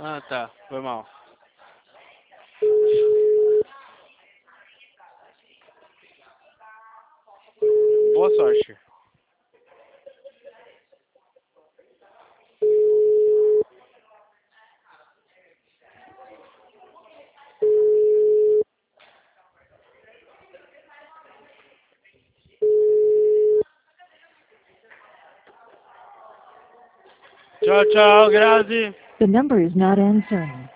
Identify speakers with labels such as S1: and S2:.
S1: Ah, tá. Foi mal. Boa sorte. Tchau, tchau, Grazi.
S2: The number is not answering.